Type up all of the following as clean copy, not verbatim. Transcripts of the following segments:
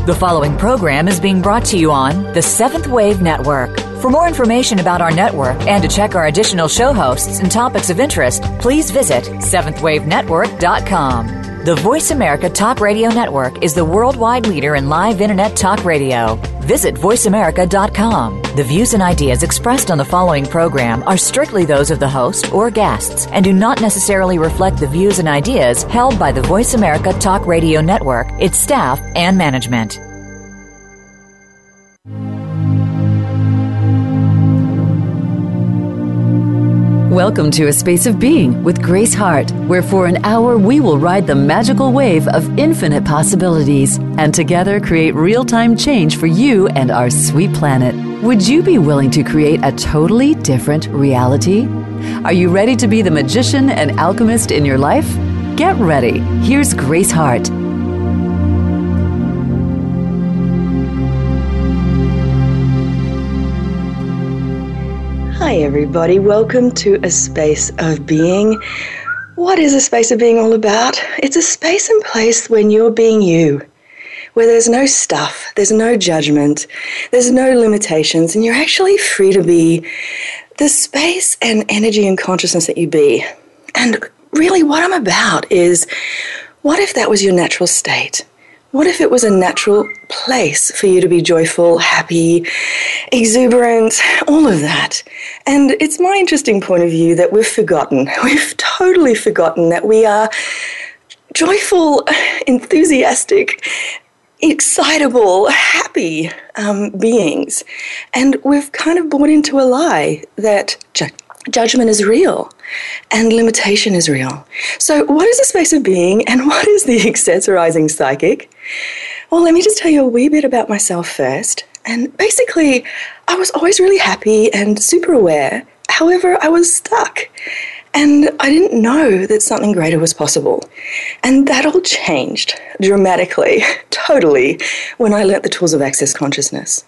The following program is being brought to you on the Seventh Wave Network. For more information about our network and to check our additional show hosts and topics of interest, please visit seventhwavenetwork.com. The Voice America Talk Radio Network is the worldwide leader in live Internet talk radio. Visit voiceamerica.com. The views and ideas expressed on the following program are strictly those of the host or guests and do not necessarily reflect the views and ideas held by the Voice America Talk Radio Network, its staff, and management. Welcome to A Space of Being with Grace Hart, where for an hour we will ride the magical wave of infinite possibilities and together create real-time change for you and our sweet planet. Would you be willing to create a totally different reality? Are you ready to be the magician and alchemist in your life? Get ready. Here's Grace Hart. Hi everybody, welcome to A Space of Being. What is A Space of Being all about? It's a space and place when you're being you, where there's no stuff, there's no judgment, there's no limitations, and you're actually free to be the space and energy and consciousness that you be. And really what I'm about is, what if that was your natural state? What if it was a natural place for you to be joyful, happy, exuberant, all of that? And it's my interesting point of view that we've totally forgotten that we are joyful, enthusiastic, excitable, happy beings. And we've kind of bought into a lie that judgment is real and limitation is real. So what is a space of being and what is the accessorizing psychic? Well, let me just tell you a wee bit about myself first. And basically, I was always really happy and super aware. However, I was stuck. And I didn't know that something greater was possible. And that all changed dramatically, totally, when I learnt the tools of Access Consciousness.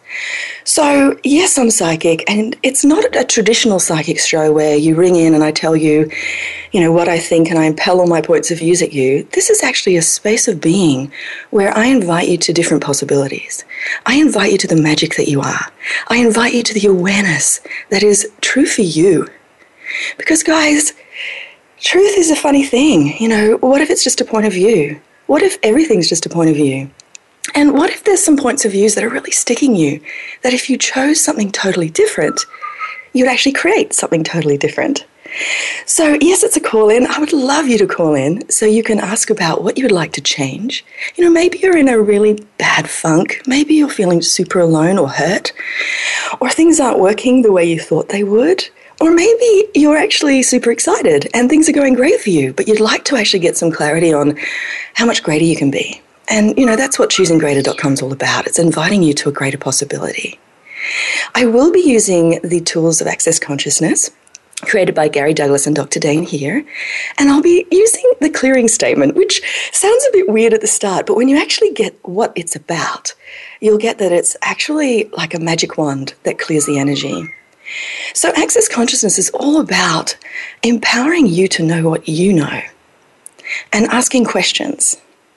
So, yes, I'm psychic, and it's not a traditional psychic show where you ring in and I tell you, what I think and I impel all my points of views at you. This is actually a space of being where I invite you to different possibilities. I invite you to the magic that you are. I invite you to the awareness that is true for you. Because, guys, truth is a funny thing. What if it's just a point of view? What if everything's just a point of view? And what if there's some points of views that are really sticking you, that if you chose something totally different, you'd actually create something totally different? So, yes, it's a call-in. I would love you to call in so you can ask about what you would like to change. Maybe you're in a really bad funk. Maybe you're feeling super alone or hurt, or things aren't working the way you thought they would. Or maybe you're actually super excited and things are going great for you, but you'd like to actually get some clarity on how much greater you can be. And, that's what ChoosingGreater.com is all about. It's inviting you to a greater possibility. I will be using the tools of Access Consciousness created by Gary Douglas and Dr. Dane here. And I'll be using the clearing statement, which sounds a bit weird at the start, but when you actually get what it's about, you'll get that it's actually like a magic wand that clears the energy. So Access Consciousness is all about empowering you to know what you know and asking questions.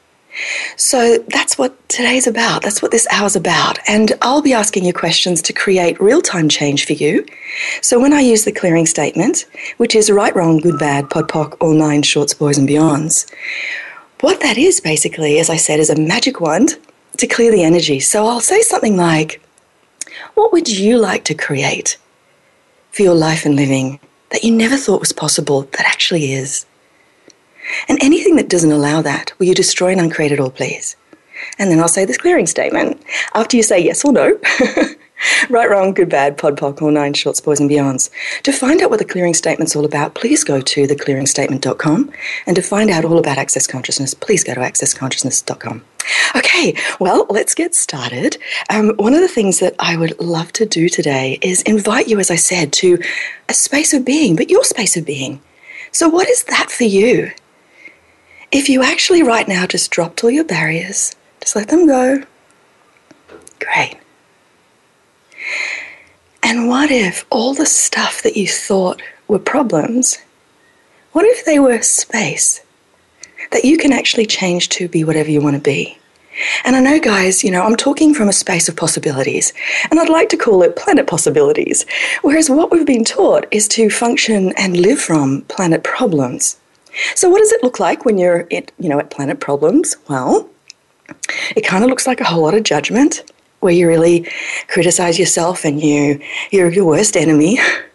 So that's what today's about. That's what this hour's about. And I'll be asking you questions to create real-time change for you. So when I use the clearing statement, which is right, wrong, good, bad, pod, poc, all nine shorts, boys and beyonds, what that is basically, as I said, is a magic wand to clear the energy. So I'll say something like, what would you like to create for your life and living that you never thought was possible that actually is? And anything that doesn't allow that, will you destroy and uncreate it all, please? And then I'll say this clearing statement after you say yes or no. Right, wrong, good, bad, pod, poc, all nine shorts, boys and beyonds. To find out what the clearing statement's all about, please go to theclearingstatement.com. And to find out all about Access Consciousness, please go to accessconsciousness.com. Okay, well, let's get started. One of the things that I would love to do today is invite you, as I said, to a space of being, but your space of being. So what is that for you? If you actually right now just dropped all your barriers, just let them go. Great. And what if all the stuff that you thought were problems, what if they were space that you can actually change to be whatever you want to be? And I know, guys, I'm talking from a space of possibilities, and I'd like to call it planet possibilities, whereas what we've been taught is to function and live from planet problems. So what does it look like when you're at planet problems? Well, it kind of looks like a whole lot of judgment, where you really criticize yourself and you're your worst enemy.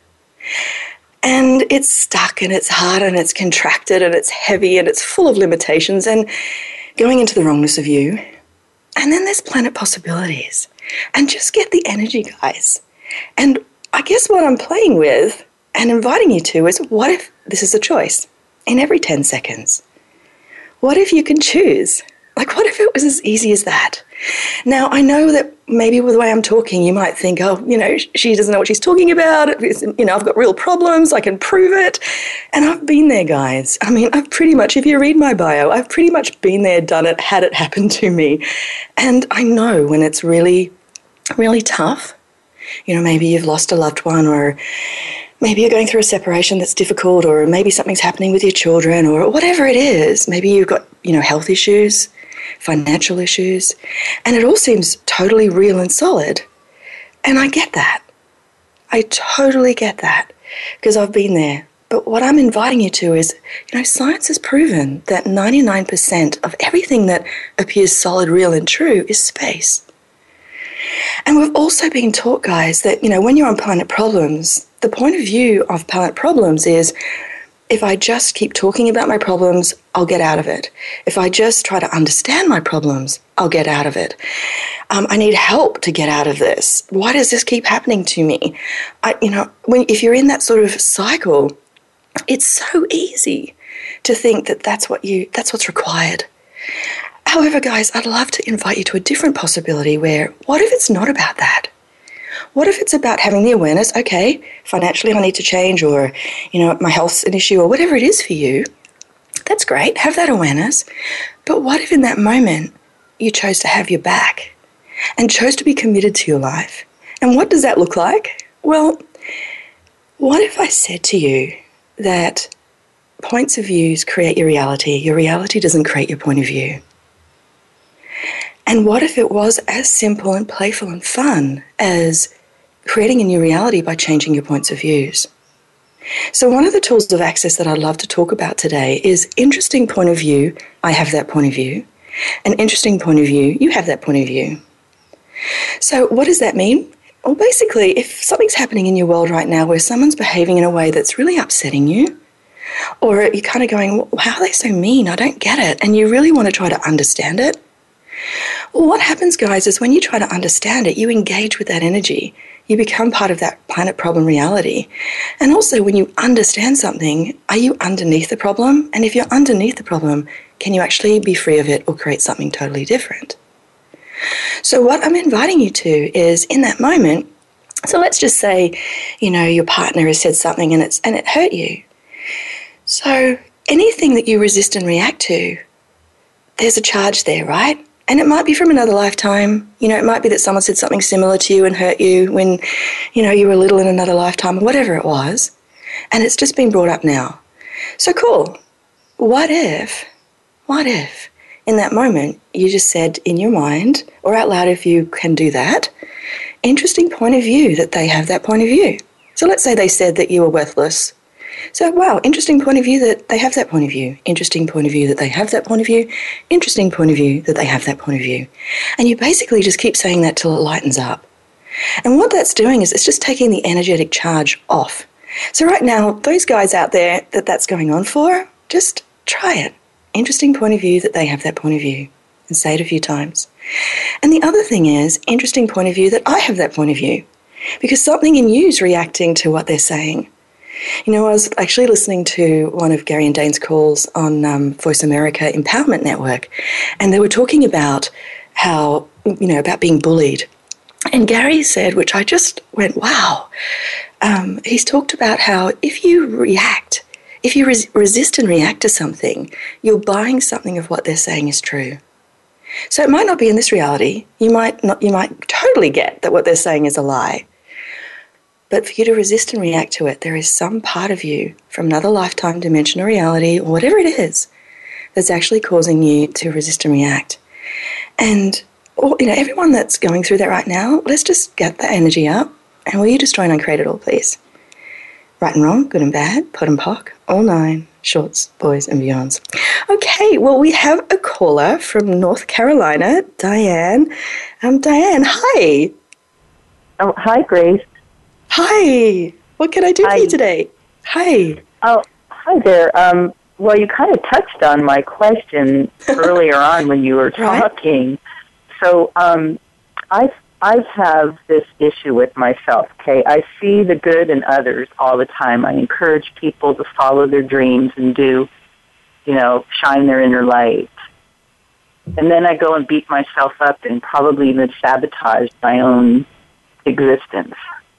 And it's stuck and it's hard and it's contracted and it's heavy and it's full of limitations and going into the wrongness of you. And then there's planet possibilities. And just get the energy, guys. And I guess what I'm playing with and inviting you to is, what if this is a choice in every 10 seconds? What if you can choose? Like, what if it was as easy as that? Now, I know that maybe with the way I'm talking, you might think, she doesn't know what she's talking about. I've got real problems. I can prove it. And I've been there, guys. I mean, I've pretty much, if you read my bio, I've pretty much been there, done it, had it happen to me. And I know when it's really, really tough. Maybe you've lost a loved one, or maybe you're going through a separation that's difficult, or maybe something's happening with your children, or whatever it is. Maybe you've got, health issues, financial issues, and it all seems totally real and solid. And I get that. I totally get that, because I've been there. But what I'm inviting you to is, science has proven that 99% of everything that appears solid, real, and true is space. And we've also been taught, guys, that, when you're on planet problems, the point of view of planet problems is, if I just keep talking about my problems, I'll get out of it. If I just try to understand my problems, I'll get out of it. I need help to get out of this. Why does this keep happening to me? If you're in that sort of cycle, it's so easy to think that that's what's required. However, guys, I'd love to invite you to a different possibility where, what if it's not about that? What if it's about having the awareness, okay, financially I need to change, or, my health's an issue, or whatever it is for you. That's great, have that awareness. But what if in that moment you chose to have your back and chose to be committed to your life? And what does that look like? Well, what if I said to you that points of views create your reality doesn't create your point of view? And what if it was as simple and playful and fun as creating a new reality by changing your points of views? So one of the tools of access that I'd love to talk about today is interesting point of view. I have that point of view. An interesting point of view. You have that point of view. So what does that mean? Well, basically, if something's happening in your world right now where someone's behaving in a way that's really upsetting you, or you're kind of going, how are they so mean? I don't get it. And you really want to try to understand it. Well, what happens, guys, is when you try to understand it, you engage with that energy. You become part of that planet problem reality. And also, when you understand something, are you underneath the problem? And if you're underneath the problem, can you actually be free of it or create something totally different? So what I'm inviting you to is, in that moment, so let's just say, your partner has said something and it hurt you. So anything that you resist and react to, there's a charge there, right? And it might be from another lifetime. It might be that someone said something similar to you and hurt you when, you were little in another lifetime, or whatever it was. And it's just been brought up now. So cool. What if in that moment you just said in your mind, or out loud if you can do that, interesting point of view that they have that point of view. So let's say they said that you were worthless. So, wow, interesting point of view that they have that point of view. Interesting point of view that they have that point of view. Interesting point of view that they have that point of view. And you basically just keep saying that till it lightens up. And what that's doing is it's just taking the energetic charge off. So right now, those guys out there that's going on for, just try it. Interesting point of view that they have that point of view. And say it a few times. And the other thing is, interesting point of view that I have that point of view. Because something in you is reacting to what they're saying. I was actually listening to one of Gary and Dane's calls on Voice America Empowerment Network, and they were talking about how, about being bullied. And Gary said, which I just went, wow, he's talked about how if you resist and react to something, you're buying something of what they're saying is true. So it might not be in this reality. You might totally get that what they're saying is a lie. But for you to resist and react to it, there is some part of you from another lifetime, dimension, or reality, or whatever it is, that's actually causing you to resist and react. And everyone that's going through that right now, let's just get the energy up. And will you destroy and uncreate it all, please? Right and wrong, good and bad, pot and pock, all nine, shorts, boys and beyonds. Okay, well, we have a caller from North Carolina, Diane. Diane, hi. Oh, hi, Grace. Hi. What can I do for you today? Hi. Oh, hi there. Well, you kind of touched on my question earlier on when you were talking. Right. So I have this issue with myself, okay? I see the good in others all the time. I encourage people to follow their dreams and shine their inner light. And then I go and beat myself up and probably even sabotage my own existence.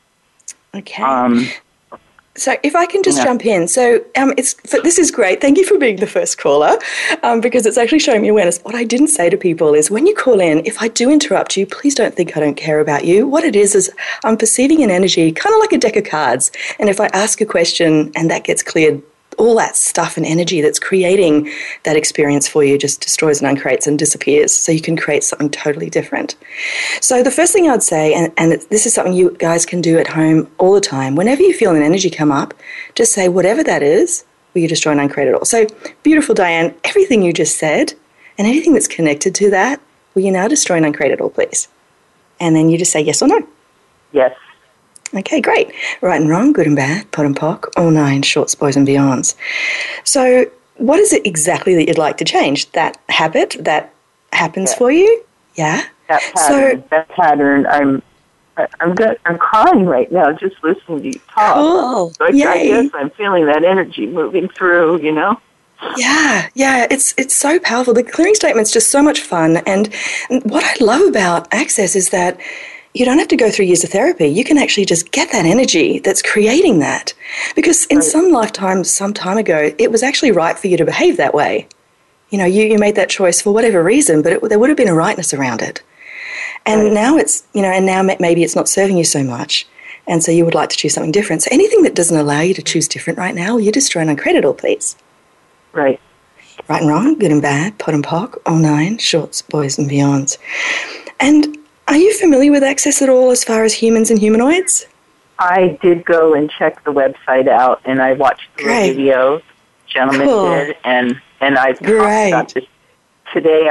Okay. So if I can just jump in. So this is great. Thank you for being the first caller because it's actually showing me awareness. What I didn't say to people is when you call in, if I do interrupt you, please don't think I don't care about you. What it is I'm perceiving an energy, kind of like a deck of cards. And if I ask a question and that gets cleared, all that stuff and energy that's creating that experience for you just destroys and uncreates and disappears so you can create something totally different. So the first thing I'd say, and this is something you guys can do at home all the time, whenever you feel an energy come up, just say whatever that is, will you destroy and uncreate it all? So beautiful, Diane, everything you just said and anything that's connected to that, will you now destroy and uncreate it all, please? And then you just say yes or no. Yes. Okay, great. Right and wrong, good and bad, pot and pock, all nine, shorts, boys and beyonds. So what is it exactly that you'd like to change? That habit that happens for you? Yeah? That pattern. I'm crying right now just listening to you talk. Cool. So I guess I'm feeling that energy moving through, Yeah, it's so powerful. The clearing statement's just so much fun. And what I love about Access is that you don't have to go through years of therapy. You can actually just get that energy that's creating that. Because in some lifetimes, some time ago, it was actually right for you to behave that way. You made that choice for whatever reason, but there would have been a rightness around it. And now now maybe it's not serving you so much. And so you would like to choose something different. So anything that doesn't allow you to choose different right now, you destroy and uncreate it all, please. Right. Right and wrong, good and bad, pot and pock, all nine, shorts, boys and beyonds. And are you familiar with Access at all as far as humans and humanoids? I did go and check the website out, and I watched the video gentleman did, and I talked about this. Today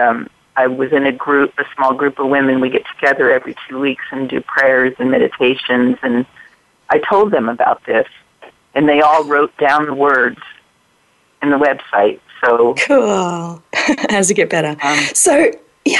I was in a small group of women. We get together every 2 weeks and do prayers and meditations, and I told them about this, and they all wrote down the words in the website. So cool. How does it get better? So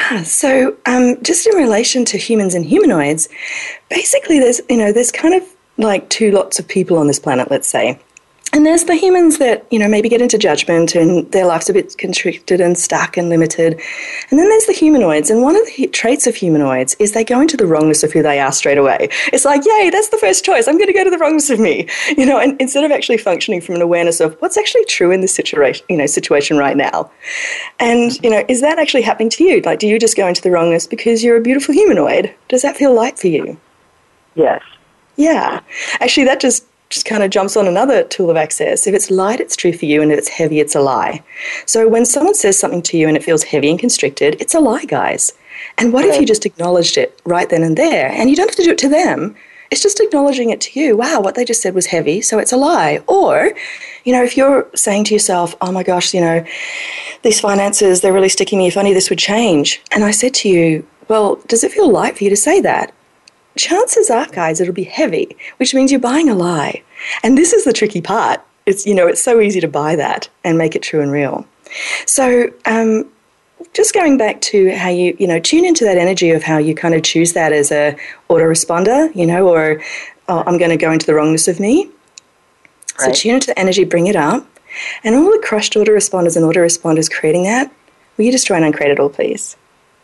just in relation to humans and humanoids, basically there's kind of like two lots of people on this planet, let's say. And there's the humans that, maybe get into judgment and their life's a bit constricted and stuck and limited. And then there's the humanoids. And one of the traits of humanoids is they go into the wrongness of who they are straight away. It's like, yay, that's the first choice. I'm going to go to the wrongness of me, and instead of actually functioning from an awareness of what's actually true in this situation right now. And, is that actually happening to you? Like, do you just go into the wrongness because you're a beautiful humanoid? Does that feel light for you? Yes. Yeah. Actually, that just kind of jumps on another tool of Access. If it's light, it's true for you, and if it's heavy, it's a lie. So when someone says something to you and it feels heavy and constricted, it's a lie, guys. And what if you just acknowledged it right then and there? And you don't have to do it to them. It's just acknowledging it to you. Wow, what they just said was heavy, so it's a lie. Or, if you're saying to yourself, oh my gosh, these finances, they're really sticking me. If only this would change. And I said to you, well, does it feel light for you to say that? Chances are, guys, it'll be heavy, which means you're buying a lie. And this is the tricky part. It's, it's so easy to buy that and make it true and real. So just going back to how you, tune into that energy of how you kind of choose that as a autoresponder, or I'm going to go into the wrongness of me. Right. So tune into the energy, bring it up. And all the crushed autoresponders and autoresponders creating that, will you destroy and uncreate it all, please?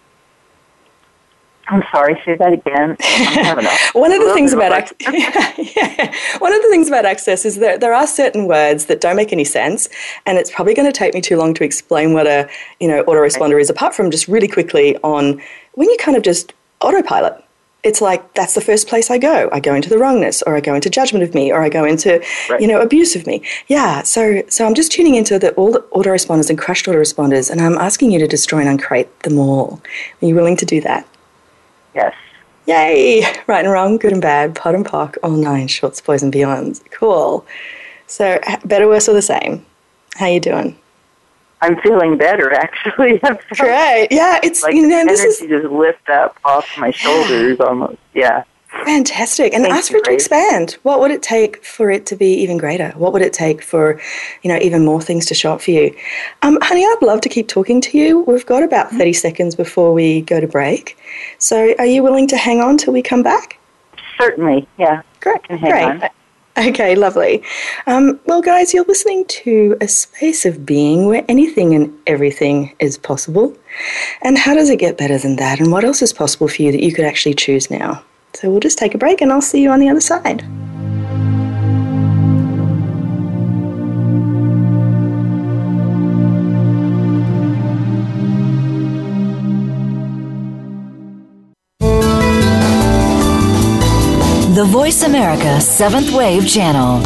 I'm sorry, say that again. One of the things about Access is that there are certain words that don't make any sense, and it's probably going to take me too long to explain what a autoresponder is, apart from just really quickly on when you kind of just autopilot. it's like that's the first place I go. I go into the wrongness, or I go into judgment of me, or I go into, abuse of me. Yeah, so I'm just tuning into all the autoresponders and crushed autoresponders, and I'm asking you to destroy and uncreate them all. Are you willing to do that? Yes. Yay! Right and wrong, good and bad, pot and pock, all 9 shorts, boys and beyonds. Cool. So better, worse, or the same? How you doing? I'm feeling better, actually. Great. Yeah, it's like this is just lift up off my shoulders almost. Yeah. Fantastic. And ask for it to expand. What would it take for it to be even greater? What would it take for, even more things to show up for you? Honey, I'd love to keep talking to you. We've got about 30 seconds before we go to break. So are you willing to hang on till we come back? Certainly, yeah. Great. I can hang on. Okay, lovely. Well, guys, you're listening to a space of being where anything and everything is possible. And how does it get better than that? And what else is possible for you that you could actually choose now? So we'll just take a break and I'll see you on the other side. The Voice America 7th Wave Channel.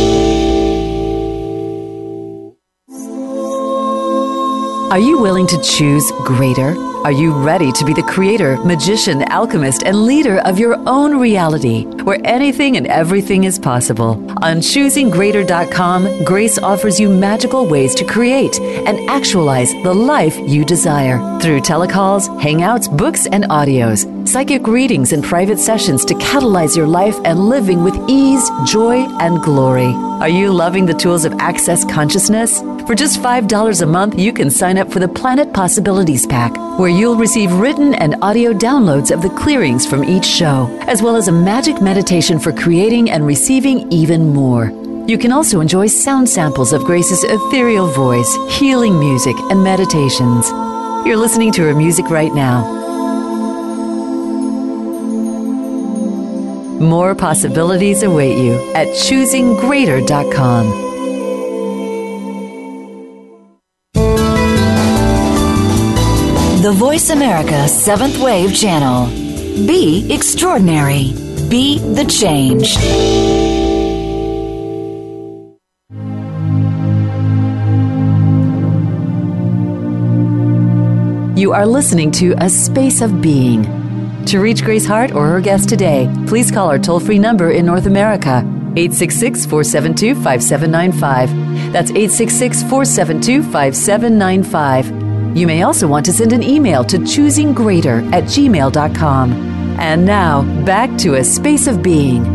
Are you willing to choose greater? Are you ready to be the creator, magician, alchemist, and leader of your own reality, where anything and everything is possible? On ChoosingGreater.com, Grace offers you magical ways to create and actualize the life you desire through telecalls, hangouts, books, and audios, psychic readings, and private sessions to catalyze your life and living with ease, joy, and glory. Are you loving the tools of Access Consciousness? For just $5 a month, you can sign up for the Planet Possibilities Pack, where you'll receive written and audio downloads of the clearings from each show, as well as a magic meditation for creating and receiving even more. You can also enjoy sound samples of Grace's ethereal voice, healing music, and meditations. You're listening to her music right now. More possibilities await you at ChoosingGreater.com. The Voice America 7th Wave Channel. Be extraordinary. Be the change. You are listening to A Space of Being. To reach Grace Hart or her guest today, please call our toll-free number in North America, 866-472-5795. That's 866-472-5795. You may also want to send an email to choosinggreater@gmail.com. And now, back to A Space of Being.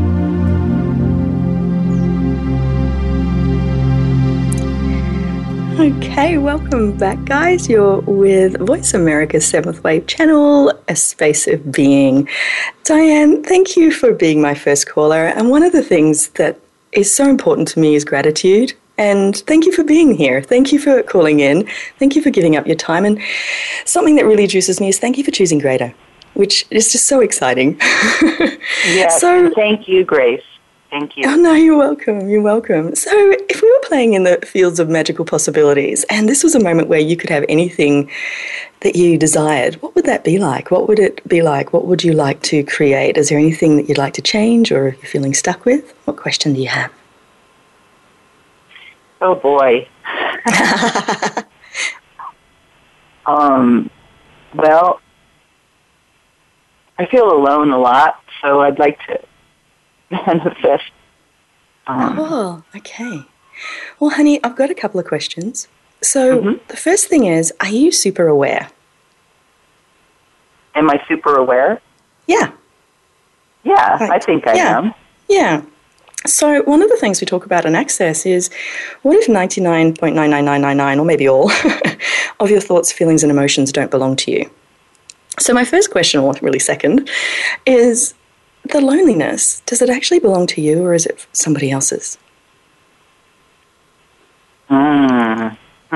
Okay, welcome back, guys. You're with Voice America's 7th Wave Channel, A Space of Being. Diane, thank you for being my first caller. And one of the things that is so important to me is gratitude. And thank you for being here. Thank you for calling in. Thank you for giving up your time. And something that really juices me is thank you for choosing greater, which is just so exciting. Yes, so, thank you, Grace. Thank you. Oh, no, you're welcome. You're welcome. So if we were playing in the fields of magical possibilities and this was a moment where you could have anything that you desired, what would that be like? What would it be like? What would you like to create? Is there anything that you'd like to change or you're feeling stuck with? What question do you have? Oh, boy. Well, I feel alone a lot, so I'd like to manifest. Oh, okay. Well, honey, I've got a couple of questions. So the first thing is, are you super aware? Am I super aware? Yeah. Yeah, right. I think I am. Yeah. So one of the things we talk about in Access is, what if 99.99999, or maybe all, of your thoughts, feelings, and emotions don't belong to you? So my first question, or really second, is the loneliness, does it actually belong to you or is it somebody else's? Good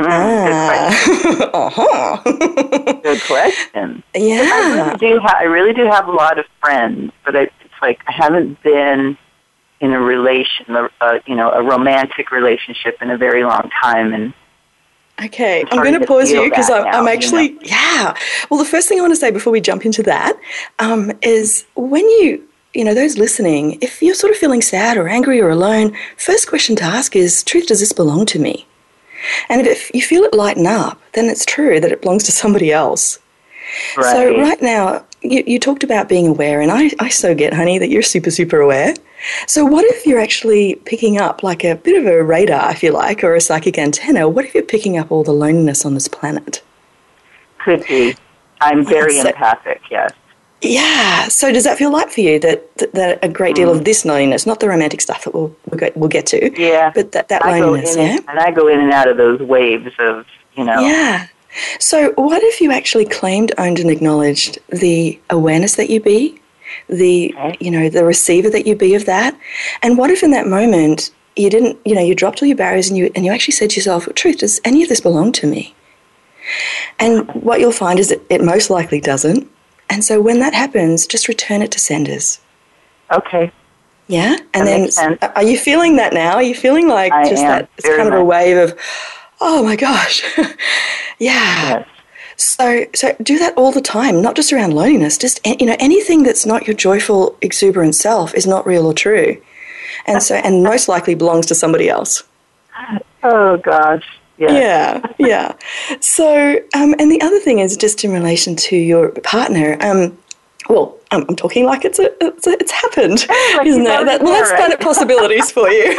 question. Yeah. I really do have a lot of friends, but it's like I haven't been in a relation, a romantic relationship in a very long time, and Okay, I'm going to pause you because I'm actually, you know? yeah. Well, the first thing I want to say before we jump into that is when those listening, if you're sort of feeling sad or angry or alone, first question to ask is, truth, does this belong to me? And if you feel it lighten up, then it's true that it belongs to somebody else. Right. So right now, you talked about being aware, and I so get, honey, that you're super, super aware. So what if you're actually picking up like a bit of a radar, if you like, or a psychic antenna? What if you're picking up all the loneliness on this planet? Could be. I'm very empathic, yes. Yeah. So does that feel light for you, that a great deal of this loneliness, not the romantic stuff that we'll get to, yeah, but that loneliness, yeah? And I go in and out of those waves of, Yeah. So what if you actually claimed, owned, and acknowledged the awareness that you be, the receiver that you be of that? And what if in that moment you didn't, you dropped all your barriers and you actually said to yourself, truth, does any of this belong to me? And what you'll find is that it most likely doesn't. And so when that happens, just return it to senders. Okay. Yeah? And that makes sense. Are you feeling that now? Are you feeling like it's kind of a wave of, oh my gosh. Yeah. Yes. So do that all the time, not just around loneliness. Just, anything that's not your joyful, exuberant self is not real or true. And most likely belongs to somebody else. Oh, gosh. Yes. Yeah. So, and the other thing is just in relation to your partner. I'm talking like it's happened, like isn't it? Let's planet possibilities for you.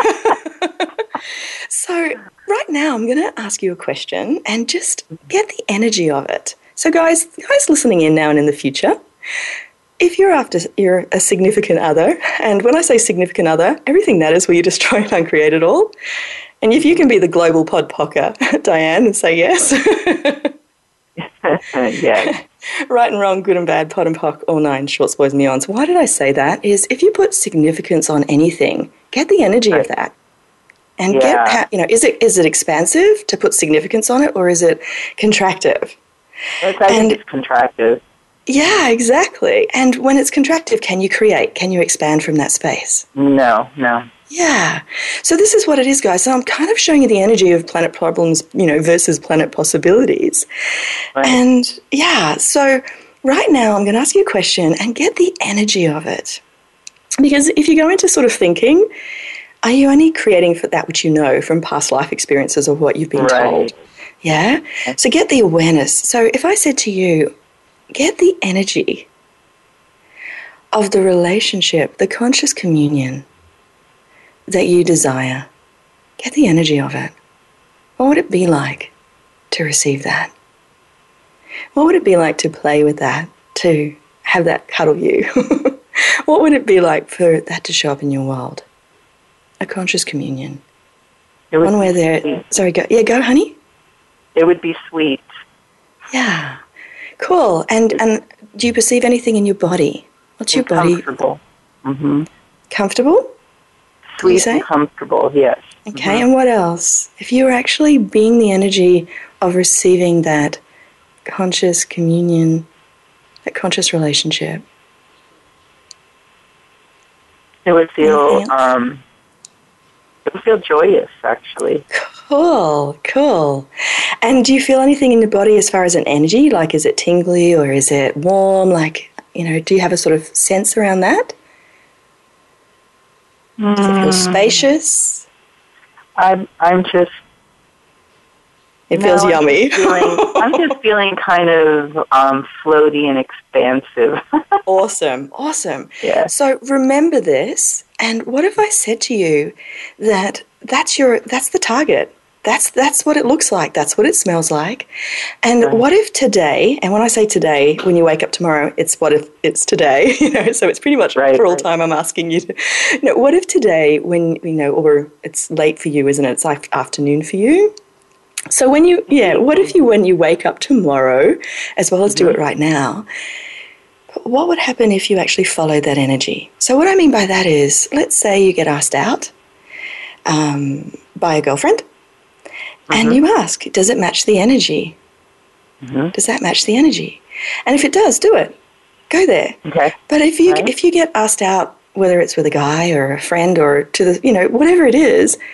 So right now I'm going to ask you a question and just get the energy of it. So guys listening in now and in the future, if you're a significant other, and when I say significant other, everything that is where you destroy and uncreate it all. And if you can be the global podpocker, Diane, and say yes. Yes. Right and wrong, good and bad, pod and pock, all nine shorts, boys and meons. Why did I say that? Is if you put significance on anything, get the energy of that. And is it expansive to put significance on it, or is it contractive? I think it's contractive. Yeah, exactly. And when it's contractive, can you create? Can you expand from that space? No. Yeah. So this is what it is, guys. So I'm kind of showing you the energy of planet problems, versus planet possibilities. Right. And so right now I'm going to ask you a question and get the energy of it. Because if you go into sort of thinking, are you only creating for that which you know from past life experiences or what you've been told? Yeah? So get the awareness. So if I said to you, get the energy of the relationship, the conscious communion that you desire. Get the energy of it. What would it be like to receive that? What would it be like to play with that, to have that cuddle you? What would it be like for that to show up in your world? A conscious communion. One where there... Sorry, go. Yeah, go, honey. It would be sweet. Yeah. Cool. And do you perceive anything in your body? What's your body? Comfortable. Mm-hmm. Comfortable? Sweet and comfortable, yes. Okay, and what else? If you were actually being the energy of receiving that conscious communion, that conscious relationship. It would feel joyous, actually. Cool. And do you feel anything in your body as far as an energy? Like, is it tingly or is it warm? Like, do you have a sort of sense around that? Does it feel spacious? I'm just... It feels yummy. I'm just feeling kind of floaty and expansive. Awesome. Yeah. So remember this, and what if I said to you that that's the target? That's what it looks like. That's what it smells like. And what if today, and when I say today, when you wake up tomorrow, it's what if it's today, so it's pretty much for all time I'm asking you to, what if today when, or it's late for you, isn't it? It's like afternoon for you. So when you wake up tomorrow, as well as do it right now, what would happen if you actually followed that energy? So what I mean by that is, let's say you get asked out by a girlfriend, and you ask, does it match the energy? Does that match the energy? And if it does, do it. Go there. Okay. But if you get asked out, whether it's with a guy or a friend or to the, whatever it is,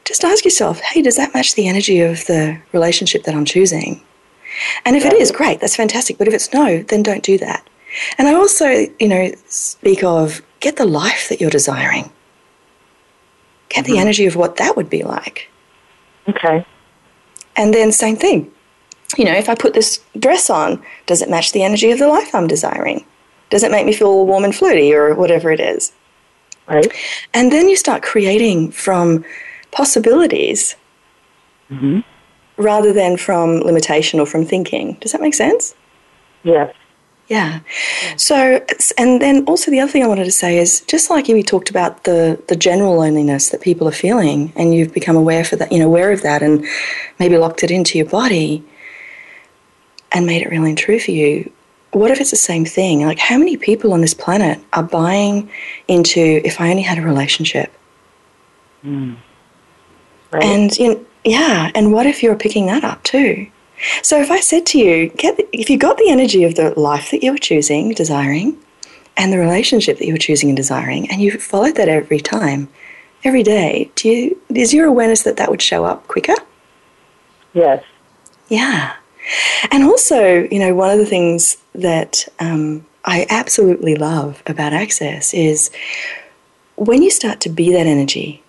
just ask yourself, hey, does that match the energy of the relationship that I'm choosing? And if it is, great, that's fantastic. But if it's no, then don't do that. And I also, speak of get the life that you're desiring. Get the energy of what that would be like. Okay. And then same thing. If I put this dress on, does it match the energy of the life I'm desiring? Does it make me feel warm and floaty or whatever it is? Right. And then you start creating from possibilities rather than from limitation or from thinking. Does that make sense? Yes. Yeah. So, and then also the other thing I wanted to say is, just like you talked about the general loneliness that people are feeling, and you've become aware of that and maybe locked it into your body and made it real and true for you. What if it's the same thing? Like, how many people on this planet are buying into, if I only had a relationship? Right. And, and what if you're picking that up too? So if I said to you, if you got the energy of the life that you were choosing, desiring, and the relationship that you were choosing and desiring, and you followed that every time, every day, is your awareness that would show up quicker? Yes. Yeah. And also, one of the things that I absolutely love about Access is when you start to be that energy,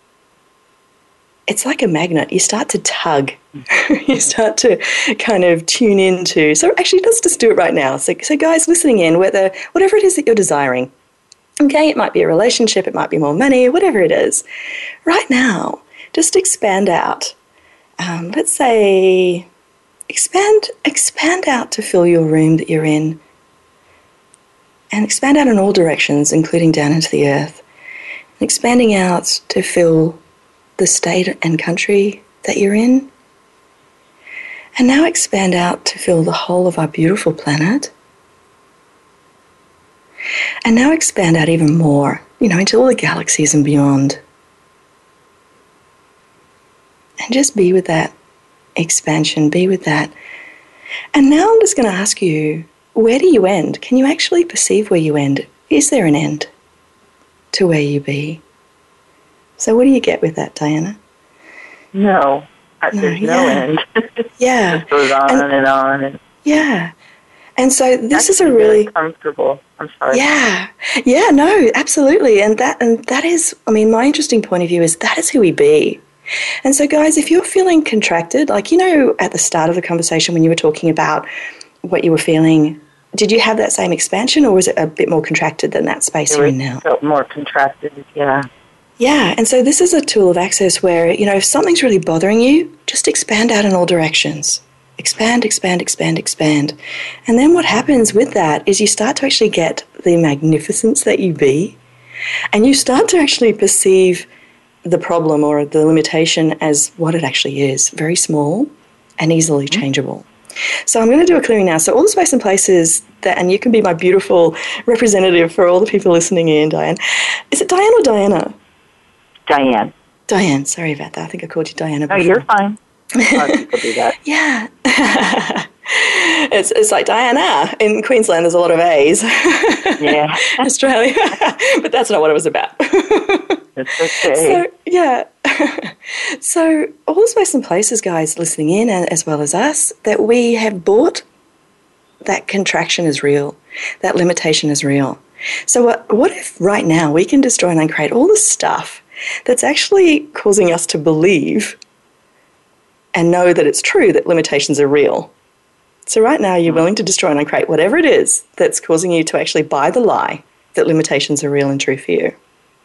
it's like a magnet. You start to tug. You start to kind of tune into. So actually, let's just do it right now. So guys listening in, whatever it is that you're desiring, okay, it might be a relationship, it might be more money, whatever it is. Right now, just expand out. Let's say expand out to fill your room that you're in, and expand out in all directions, including down into the earth. And expanding out to fill the state and country that you're in. And now expand out to fill the whole of our beautiful planet. And now expand out even more, into all the galaxies and beyond. And just be with that expansion, be with that. And now I'm just going to ask you, where do you end? Can you actually perceive where you end? Is there an end to where you be? So what do you get with that, Diana? No. There's no end. Yeah. It goes on and on. Yeah. And so this is a really comfortable. I'm sorry. Yeah. Yeah, no, absolutely. And that is, my interesting point of view is that is who we be. And so, guys, if you're feeling contracted, like, at the start of the conversation when you were talking about what you were feeling, did you have that same expansion, or was it a bit more contracted than that space you're in now? It felt more contracted, yeah. Yeah, and so this is a tool of Access where, if something's really bothering you, just expand out in all directions. Expand, expand, expand, expand. And then what happens with that is you start to actually get the magnificence that you be, and you start to actually perceive the problem or the limitation as what it actually is, very small and easily changeable. So I'm going to do a clearing now. So all the space and places and you can be my beautiful representative for all the people listening in, Diane. Is it Diane or Diana? Diane. Diane, sorry about that. I think I called you Diana before. Oh, you're fine. A lot of people do that. Yeah. It's like Diana. In Queensland, there's a lot of A's. Yeah. Australia. But that's not what it was about. It's okay. So, yeah. So all the space and places, guys, listening in, and as well as us, that we have bought that contraction is real, that limitation is real. So what if right now we can destroy and uncreate all the stuff that's actually causing us to believe and know that it's true that limitations are real? So right now you're willing to destroy and uncreate whatever it is that's causing you to actually buy the lie that limitations are real and true for you.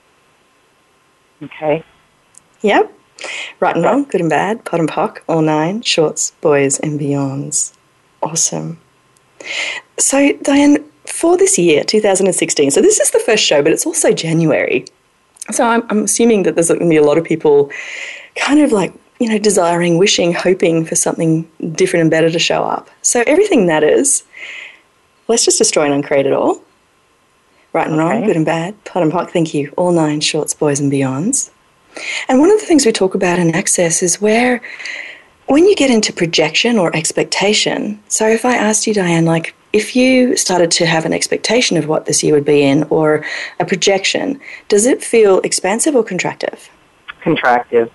Okay. Yep. Right and wrong, good and bad, pot and pock, all nine, shorts, boys and beyonds. Awesome. So, Diane, for this year, 2016, so this is the first show, but it's also January. So I'm assuming that there's going to be a lot of people kind of like, desiring, wishing, hoping for something different and better to show up. So everything that is, let's just destroy and uncreate it all. Right and wrong, good and bad, pot and pock, thank you, all nine, shorts, boys and beyonds. And one of the things we talk about in Access is where when you get into projection or expectation, so if I asked you, Diane, like if you started to have an expectation of what this year would be in or a projection, does it feel expansive or contractive? Contractive.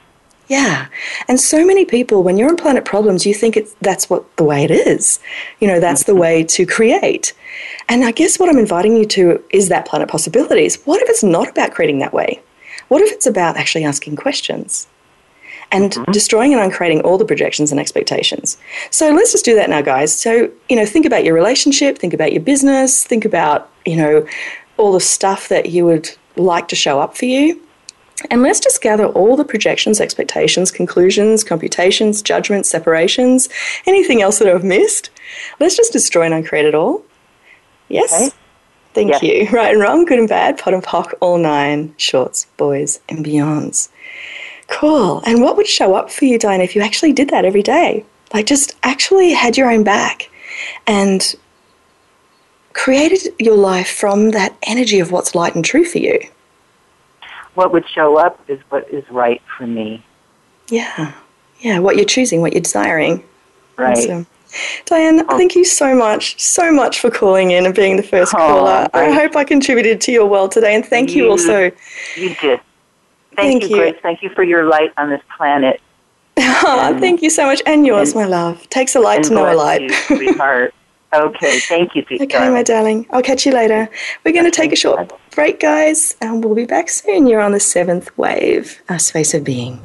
Yeah. And so many people, when you're in Planet Problems, you think that's what the way it is. That's the way to create. And I guess what I'm inviting you to is that Planet Possibilities. What if it's not about creating that way? What if it's about actually asking questions and destroying and uncreating all the projections and expectations? So let's just do that now, guys. So, think about your relationship, think about your business, think about, all the stuff that you would like to show up for you. And let's just gather all the projections, expectations, conclusions, computations, judgments, separations, anything else that I've missed. Let's just destroy and uncreate it all. Yes? Okay. Thank you. Right and wrong, good and bad, pot and pock, all nine, shorts, boys, and beyonds. Cool. And what would show up for you, Diane, if you actually did that every day? Like just actually had your own back and created your life from that energy of what's light and true for you. What would show up is what is right for me. Yeah. Yeah, what you're choosing, what you're desiring. Right. Awesome. Diane, thank you so much for calling in and being the first caller. Great. I hope I contributed to your world today, and thank you also. You did. Thank you, Grace. Thank you for your light on this planet. Thank you so much, and yours, my love. Takes a light to know a light. You, sweetheart. Okay, thank you, sweetheart. Okay, my darling. I'll catch you later. We're going to take a short break, guys, and we'll be back soon. You're on the seventh wave, our space of being.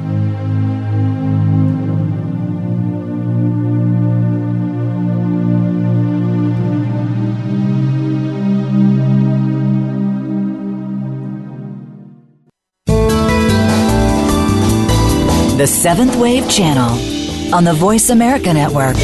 The Seventh Wave Channel on the Voice America Network.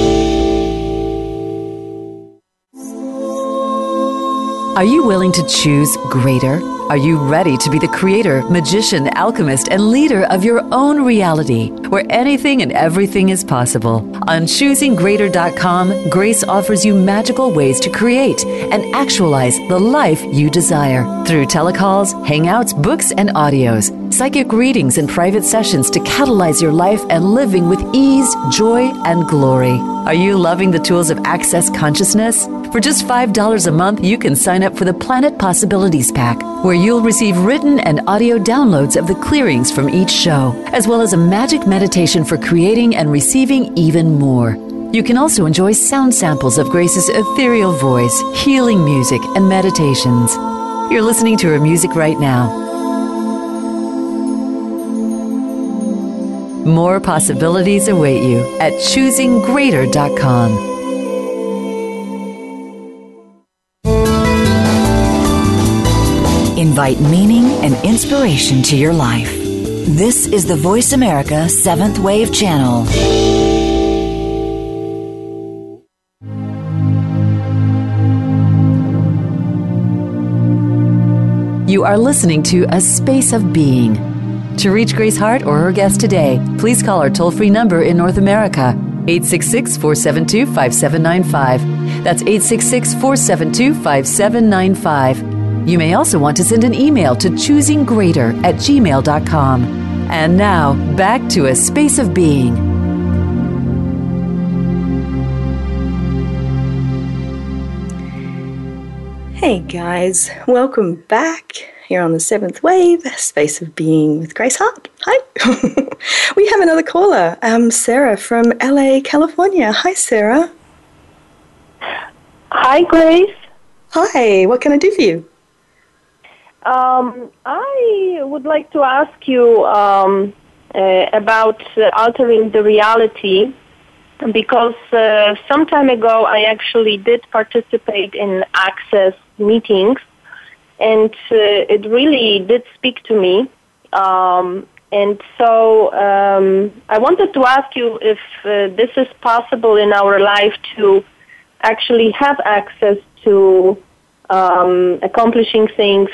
Are you willing to choose greater? Are you ready to be the creator, magician, alchemist, and leader of your own reality, where anything and everything is possible? On ChoosingGreater.com, Grace offers you magical ways to create and actualize the life you desire through telecalls, hangouts, books, and audios, psychic readings, and private sessions to catalyze your life and living with ease, joy, and glory. Are you loving the tools of Access Consciousness? For just $5 a month, you can sign up for the Planet Possibilities Pack, where you'll receive written and audio downloads of the clearings from each show, as well as a magic meditation for creating and receiving even more. You can also enjoy sound samples of Grace's ethereal voice, healing music, and meditations. You're listening to her music right now. More possibilities await you at ChoosingGreater.com. Invite meaning and inspiration to your life. This is the Voice America Seventh Wave Channel. You are listening to A Space of Being. To reach Grace Hart or her guest today, please call our toll-free number in North America, 866-472-5795. That's 866-472-5795. You may also want to send an email to choosinggreater@gmail.com. And now, back to A Space of Being. Hey guys, welcome back here on the Seventh Wave, Space of Being with Grace Hart. Hi. We have another caller, Sarah from LA, California. Hi, Sarah. Hi, Grace. Hi, what can I do for you? I would like to ask you about altering the reality, because some time ago I actually did participate in Access meetings, and it really did speak to me. And so I wanted to ask you if this is possible in our life to actually have access to accomplishing things,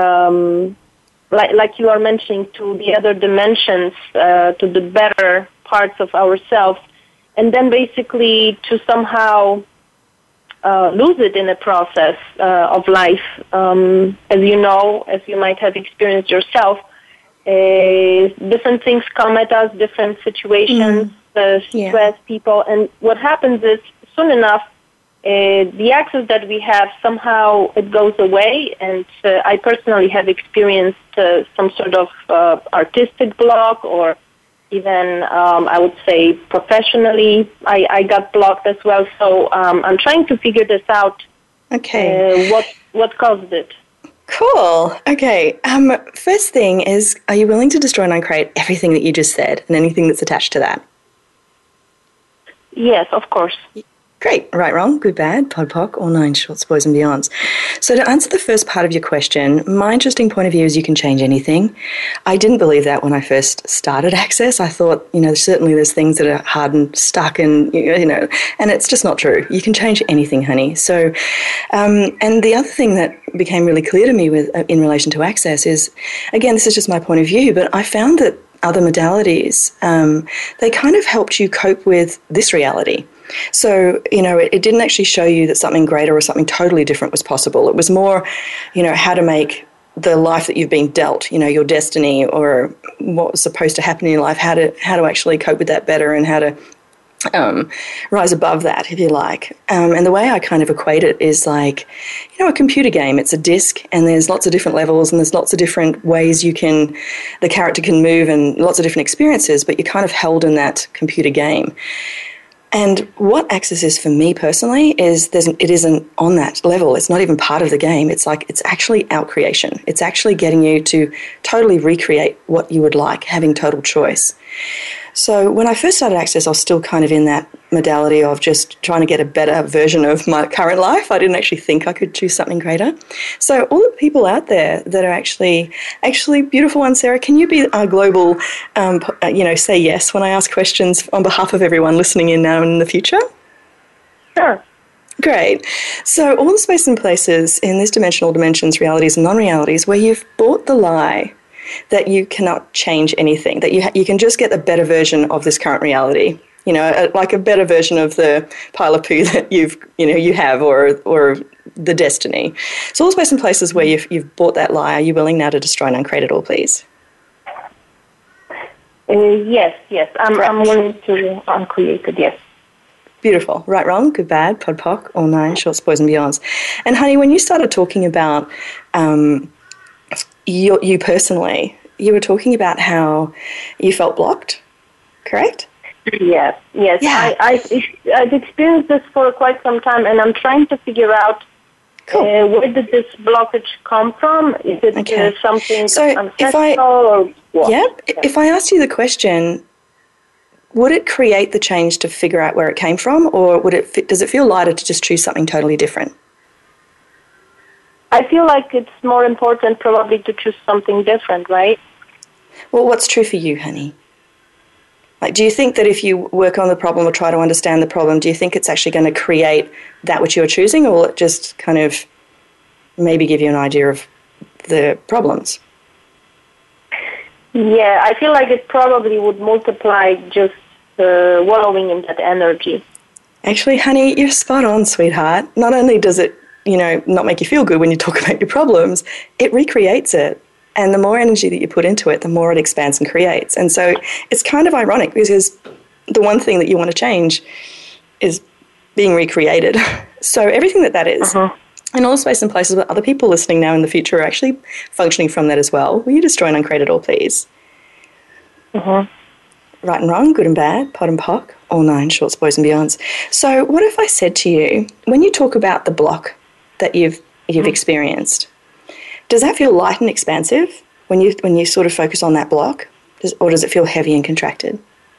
like you are mentioning, to the other dimensions, to the better parts of ourselves, and then basically to somehow lose it in the process of life. As you know, as you might have experienced yourself, different things come at us, different situations, stress, people, and what happens is soon enough, the access that we have, somehow it goes away, and I personally have experienced some sort of artistic block or even I would say professionally, I got blocked as well. So I'm trying to figure this out. Okay. What caused it? Cool. Okay. First thing is, are you willing to destroy and uncreate everything that you just said and anything that's attached to that? Yes, of course. Great. Right, wrong, good, bad, pod, poc, all nine shorts, boys and beyonds. So to answer the first part of your question, my interesting point of view is you can change anything. I didn't believe that when I first started Access. I thought, certainly there's things that are hard and stuck and, and it's just not true. You can change anything, honey. So, and the other thing that became really clear to me in relation to Access is, again, this is just my point of view, but I found that other modalities, they kind of helped you cope with this reality. So, it didn't actually show you that something greater or something totally different was possible. It was more, how to make the life that you've been dealt, your destiny or what was supposed to happen in your life, how to actually cope with that better and how to rise above that, if you like. And the way I kind of equate it is like, a computer game. It's a disc and there's lots of different levels and there's lots of different ways the character can move and lots of different experiences, but you're kind of held in that computer game. And what Access is for me personally is it isn't on that level. It's not even part of the game. It's actually out creation. It's actually getting you to totally recreate what you would like, having total choice. So when I first started Access, I was still kind of in that modality of just trying to get a better version of my current life. I didn't actually think I could choose something greater. So all the people out there that are actually beautiful ones, Sarah, can you be our global, say yes when I ask questions on behalf of everyone listening in now and in the future? Sure. Great. So all the space and places in this dimensional dimensions, realities and non-realities, where you've bought the lie that you cannot change anything, that you can just get a better version of this current reality, like a better version of the pile of poo that you have or the destiny. So all space and places where you've bought that lie, are you willing now to destroy and uncreate it all, please? Yes. I'm willing to uncreate it, yes. Beautiful. Right, wrong, good, bad, pod, poc, all nine, shorts, boys and beyonds. And honey, when you started talking about you personally, you were talking about how you felt blocked, correct? Yes. Yeah. I've experienced this for quite some time, and I'm trying to figure out where did this blockage come from? Is it something ancestral or what? Yeah. If I asked you the question, would it create the change to figure out where it came from, or does it feel lighter to just choose something totally different? I feel like it's more important probably to choose something different, right? Well, what's true for you, honey? Like, do you think that if you work on the problem or try to understand the problem, do you think it's actually going to create that which you're choosing, or will it just kind of maybe give you an idea of the problems? Yeah, I feel like it probably would multiply just wallowing in that energy. Actually, honey, you're spot on, sweetheart. Not only does it not make you feel good when you talk about your problems, it recreates it. And the more energy that you put into it, the more it expands and creates. And so it's kind of ironic because the one thing that you want to change is being recreated. So everything that is, and all space and places where other people listening now in the future are actually functioning from that as well. Will you destroy and uncreate it all, please? Right and wrong, good and bad, pod and poc, all nine, shorts, boys and beyonds. So what if I said to you, when you talk about the block that you've experienced, does that feel light and expansive when you sort of focus on that block, or does it feel heavy and contracted?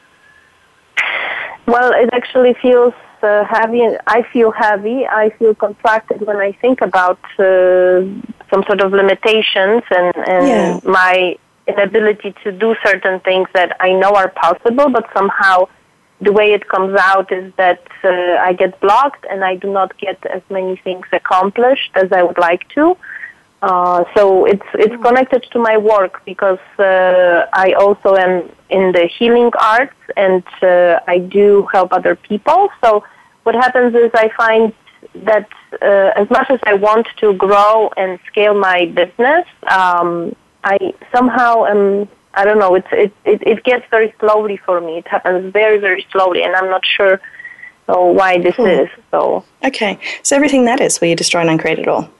Well, it actually feels heavy. I feel heavy. I feel contracted when I think about some sort of limitations and my inability to do certain things that I know are possible, but somehow the way it comes out is that I get blocked and I do not get as many things accomplished as I would like to. So it's connected to my work because I also am in the healing arts and I do help other people. So what happens is I find that as much as I want to grow and scale my business, I somehow am, I don't know, it gets very slowly for me. It happens very, very slowly, and I'm not sure why this is. So okay, so everything that is, will you destroy and uncreate it all?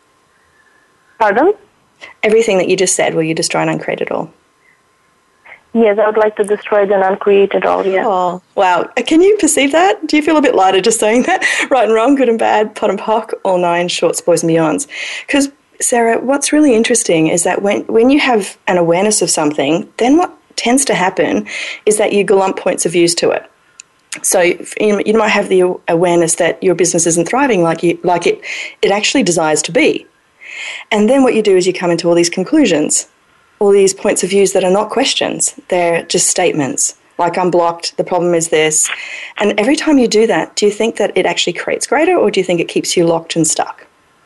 Pardon? Everything that you just said, will you destroy and uncreate it all? Yes, I would like to destroy the uncreated all, yeah. Oh, wow. Can you perceive that? Do you feel a bit lighter just saying that? Right and wrong, good and bad, pot and pock, all nine, shorts, boys and beyonds. Because, Sarah, what's really interesting is that when you have an awareness of something, then what tends to happen is that you glump points of views to it. So you might have the awareness that your business isn't thriving like it actually desires to be. And then what you do is you come into all these conclusions, all these points of views that are not questions. They're just statements, like I'm blocked, the problem is this. And every time you do that, do you think that it actually creates greater, or do you think it keeps you locked and stuck?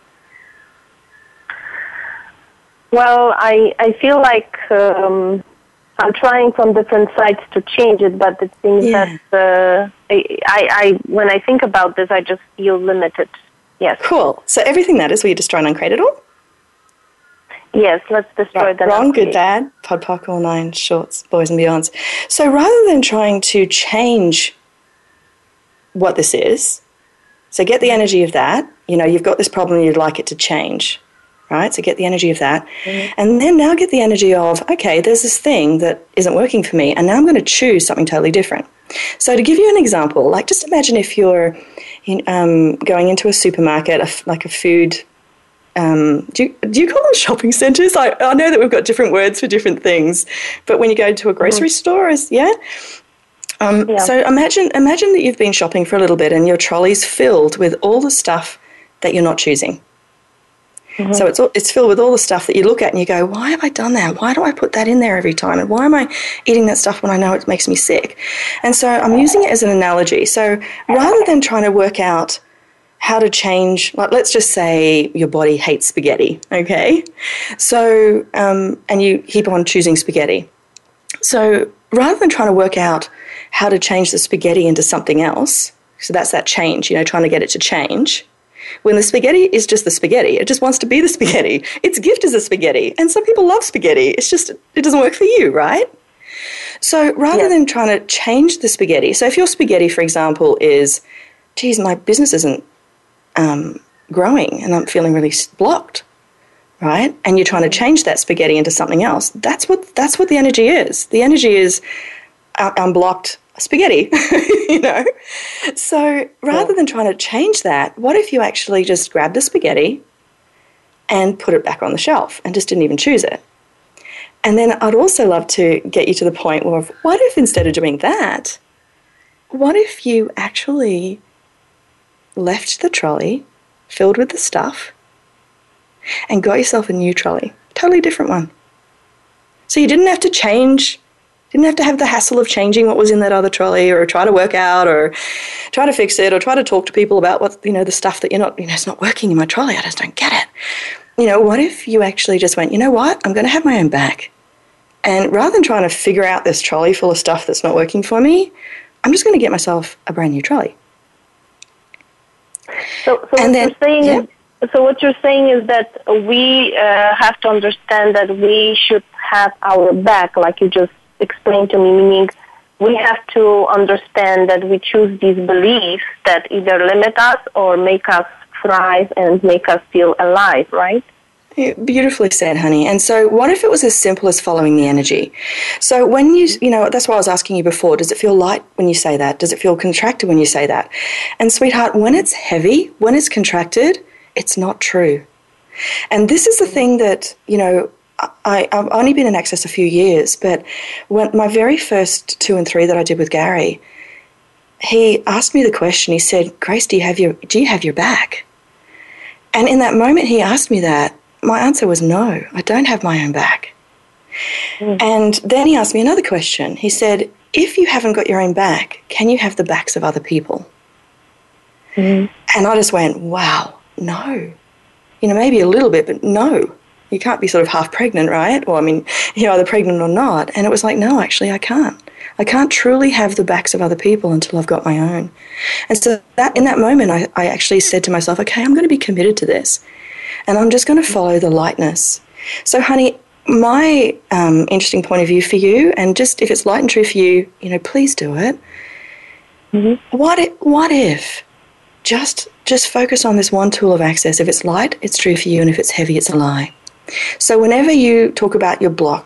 Well, I feel like I'm trying from different sides to change it, but it seems that I when I think about this, I just feel limited. Yes. Cool. So everything that is, will you destroy and uncreate it all? Yes, let's destroy the wrong, good, bad, pod, poc, all nine, shorts, boys and beyonds. So rather than trying to change what this is, so get the energy of that. You've got this problem and you'd like it to change. Right? So get the energy of that. Mm-hmm. And then now get the energy of, okay, there's this thing that isn't working for me, and now I'm going to choose something totally different. So to give you an example, like just imagine if you're going into a supermarket, like a food, do you call them shopping centres? I know that we've got different words for different things, but when you go to a grocery store, So imagine that you've been shopping for a little bit and your trolley's filled with all the stuff that you're not choosing. Mm-hmm. So it's filled with all the stuff that you look at and you go, why have I done that? Why do I put that in there every time? And why am I eating that stuff when I know it makes me sick? And so I'm using it as an analogy. So rather than trying to work out how to change, like let's just say your body hates spaghetti, okay? So, and you keep on choosing spaghetti. So rather than trying to work out how to change the spaghetti into something else, so that's that change, trying to get it to change. When the spaghetti is just the spaghetti, it just wants to be the spaghetti. Its gift is a spaghetti. And some people love spaghetti. It's just, it doesn't work for you, right? So rather than trying to change the spaghetti, so if your spaghetti, for example, is, geez, my business isn't growing and I'm feeling really blocked, right? And you're trying to change that spaghetti into something else, that's what the energy is. The energy is, I'm blocked, spaghetti, So rather than trying to change that, what if you actually just grabbed the spaghetti and put it back on the shelf and just didn't even choose it? And then I'd also love to get you to the point where, what if instead of doing that, what if you actually left the trolley filled with the stuff and got yourself a new trolley, totally different one? So you didn't have to change. Didn't have to have the hassle of changing what was in that other trolley, or try to work out, or try to fix it, or try to talk to people about what, the stuff that it's not working in my trolley. I just don't get it. What if you actually just went, you know what, I'm going to have my own back. And rather than trying to figure out this trolley full of stuff that's not working for me, I'm just going to get myself a brand new trolley. So what you're saying is that we have to understand that we should have our back, like you just explain to me, meaning we have to understand that we choose these beliefs that either limit us or make us thrive and make us feel alive, right? Yeah, beautifully said, honey. And so what if it was as simple as following the energy? So when that's why I was asking you before, does it feel light when you say that? Does it feel contracted when you say that? And sweetheart, when it's heavy, when it's contracted, it's not true. And this is the thing that, I've only been in Access a few years, but when my very first 2 and 3 that I did with Gary, he asked me the question. He said, Grace, do you have your back? And in that moment he asked me that, my answer was no, I don't have my own back. And then he asked me another question. He said, if you haven't got your own back, can you have the backs of other people? And I just went, wow, no. Maybe a little bit, but no. You can't be sort of half pregnant, right? Or, either pregnant or not. And it was like, no, actually, I can't. I can't truly have the backs of other people until I've got my own. And so in that moment, I actually said to myself, okay, I'm going to be committed to this. And I'm just going to follow the lightness. So, honey, my interesting point of view for you, and just if it's light and true for you, please do it. Mm-hmm. What if just focus on this one tool of access. If it's light, it's true for you, and if it's heavy, it's a lie. So whenever you talk about your block,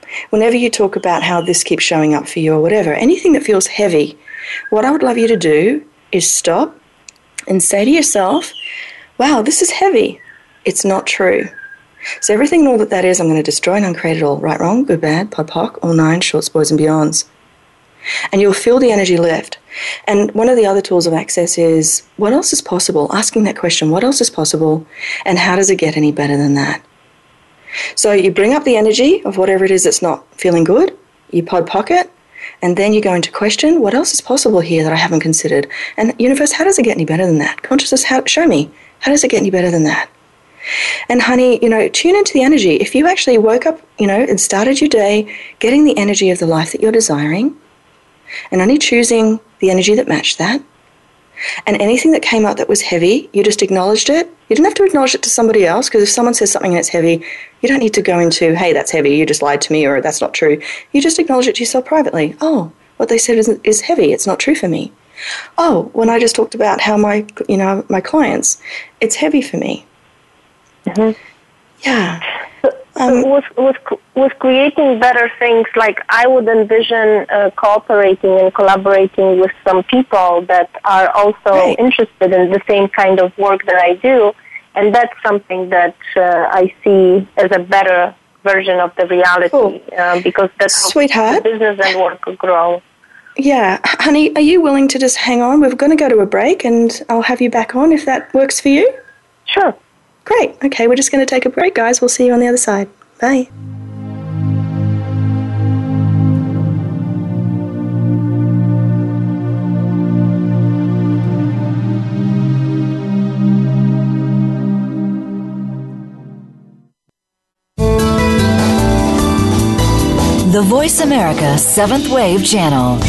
whenever you talk about how this keeps showing up for you or whatever, anything that feels heavy, what I would love you to do is stop and say to yourself, wow, this is heavy. It's not true. So everything and all that is, I'm going to destroy and uncreate it all. Right, wrong, good, bad, pod, poc, all nine, shorts, boys and beyonds. And you'll feel the energy lift. And one of the other tools of access is, what else is possible? Asking that question, what else is possible? And how does it get any better than that? So you bring up the energy of whatever it is that's not feeling good, you pod pocket, and then you go into question, what else is possible here that I haven't considered? And universe, how does it get any better than that? Consciousness, show me, how does it get any better than that? And honey, tune into the energy. If you actually woke up, and started your day getting the energy of the life that you're desiring, and only choosing the energy that matched that, and anything that came up that was heavy, you just acknowledged it. You didn't have to acknowledge it to somebody else, because if someone says something that's heavy, you don't need to go into, hey, that's heavy, you just lied to me, or that's not true. You just acknowledge it to yourself privately. Oh, what they said is heavy, it's not true for me. Oh, when I just talked about how my clients, it's heavy for me. Mm-hmm. Yeah. With creating better things, like I would envision cooperating and collaborating with some people that are also interested in the same kind of work that I do, and that's something that I see as a better version of the reality, because that's how the business and work grow. Yeah. Honey, are you willing to just hang on? We're going to go to a break, and I'll have you back on if that works for you. Sure. Great. Okay, we're just going to take a break, guys. We'll see you on the other side. Bye. The Voice America 7th Wave Channel.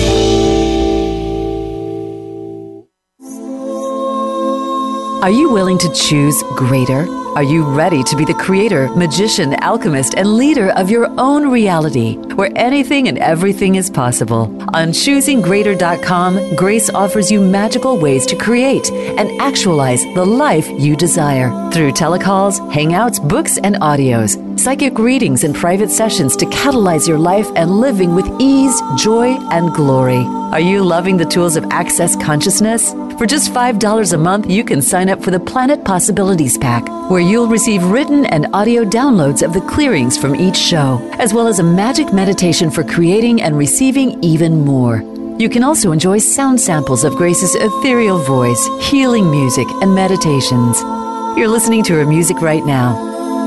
Are you willing to choose greater? Are you ready to be the creator, magician, alchemist, and leader of your own reality, where anything and everything is possible? On ChoosingGreater.com, Grace offers you magical ways to create and actualize the life you desire through telecalls, hangouts, books, and audios, psychic readings, and private sessions to catalyze your life and living with ease, joy, and glory. Are you loving the tools of Access Consciousness? For just $5 a month, you can sign up for the Planet Possibilities Pack, where you'll receive written and audio downloads of the clearings from each show, as well as a magic meditation for creating and receiving even more. You can also enjoy sound samples of Grace's ethereal voice, healing music, and meditations. You're listening to her music right now.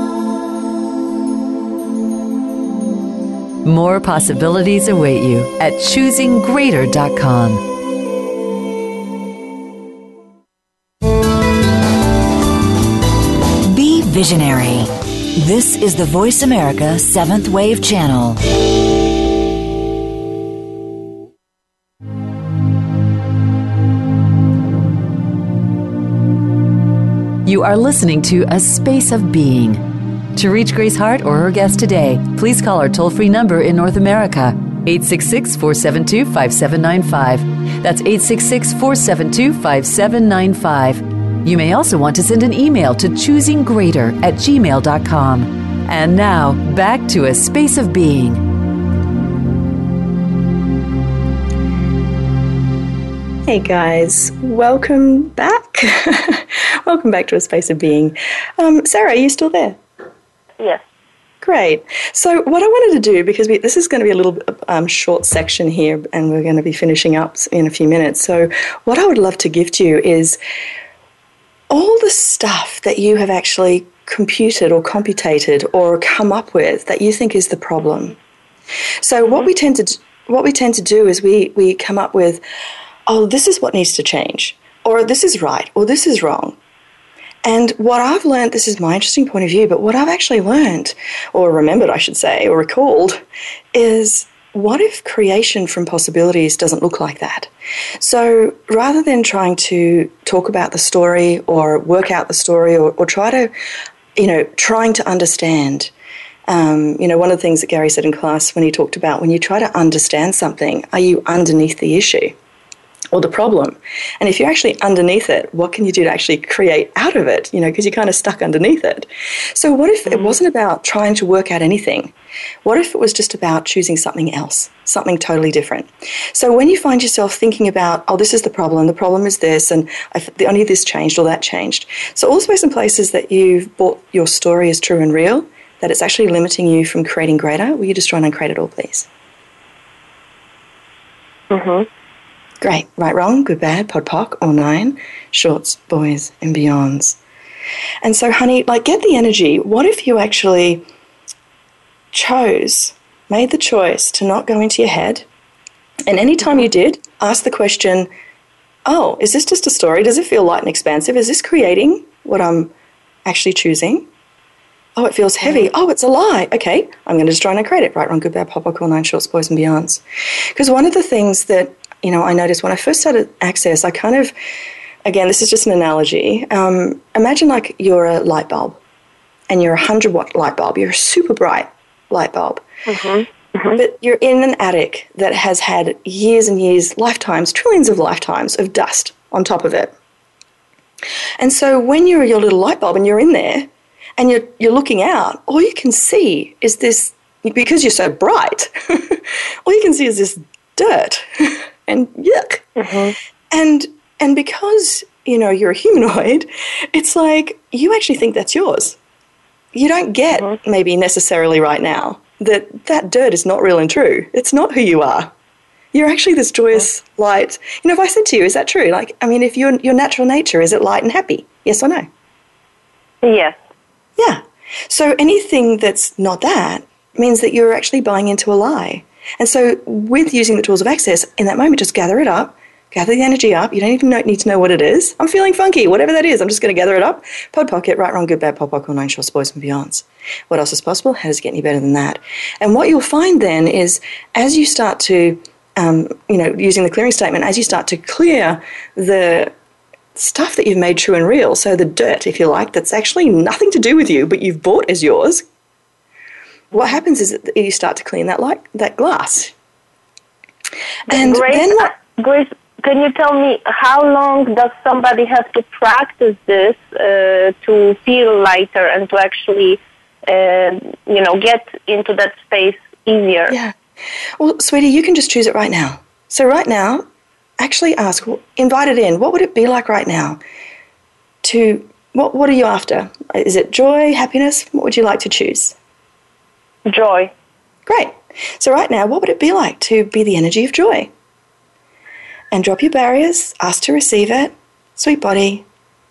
More possibilities await you at ChoosingGreater.com. Visionary. This is the Voice America 7th Wave Channel. You are listening to A Space of Being. To reach Grace Hart or her guest today, please call our toll-free number in North America, 866-472-5795. That's 866-472-5795. You may also want to send an email to choosinggreater@gmail.com. And now, back to A Space of Being. Hey guys, welcome back. Welcome back to A Space of Being. Sarah, are you still there? Yes. Great. So what I wanted to do, because this is going to be a little short section here, and we're going to be finishing up in a few minutes. So what I would love to give to you is all the stuff that you have actually computed or computated or come up with that you think is the problem. So what we tend to do is we come up with, oh, this is what needs to change, or this is right, or this is wrong. And what I've learned, this is my interesting point of view, but what I've actually learned, or remembered, I should say, or recalled, is what if creation from possibilities doesn't look like that? So rather than trying to talk about the story or work out the story or try to, trying to understand, one of the things that Gary said in class when he talked about when you try to understand something, are you underneath the issue? or the problem. And if you're actually underneath it, what can you do to actually create out of it? Because you're kind of stuck underneath it. So what if it wasn't about trying to work out anything? What if it was just about choosing something else, something totally different? So when you find yourself thinking about, oh, this is the problem is this, and only this changed or that changed. So all the space and places that you've bought your story as true and real, that it's actually limiting you from creating greater, will you just try and uncreate it all, please? Mm-hmm. Great. Right, wrong, good, bad, pod, poc, all nine, shorts, boys, and beyonds. And so, honey, get the energy. What if you actually made the choice to not go into your head, and any time you did, ask the question, oh, is this just a story? Does it feel light and expansive? Is this creating what I'm actually choosing? Oh, it feels heavy. Oh, it's a lie. Okay, I'm going to just try and create it. Right, wrong, good, bad, pod, poc, all nine, shorts, boys, and beyonds. Because one of the things that I noticed when I first started Access, I kind of, again, this is just an analogy. Imagine you're a light bulb and you're a 100-watt light bulb. You're a super bright light bulb. Mm-hmm. Mm-hmm. But you're in an attic that has had years and years, lifetimes, trillions of lifetimes of dust on top of it. And so when you're your little light bulb and you're in there and you're looking out, all you can see is this, because you're so bright, all you can see is this dirt and yuck. Mm-hmm. And because, you're a humanoid, it's like you actually think that's yours. You don't get maybe necessarily right now that dirt is not real and true. It's not who you are. You're actually this joyous light. If I said to you, is that true? If your natural nature, is it light and happy? Yes or no? Yes. Yeah. So anything that's not that means that you're actually buying into a lie. And so with using the tools of Access, in that moment, just gather it up, gather the energy up. You don't even need to know what it is. I'm feeling funky, whatever that is. I'm just going to gather it up. Pod, pocket, right, wrong, good, bad, pod, poc, all nine, shorts, boys, and beyonds. What else is possible? How does it get any better than that? And what you'll find then is as you start to, using the clearing statement, as you start to clear the stuff that you've made true and real, so the dirt, if you like, that's actually nothing to do with you, but you've bought as yours, what happens is that you start to clean that glass. And Grace, can you tell me how long does somebody have to practice this to feel lighter and to actually, get into that space easier? Yeah. Well, sweetie, you can just choose it right now. So right now, actually ask, invite it in. What would it be like right now? What are you after? Is it joy, happiness? What would you like to choose? Joy. Great. So right now, what would it be like to be the energy of joy? And drop your barriers, ask to receive it. Sweet body,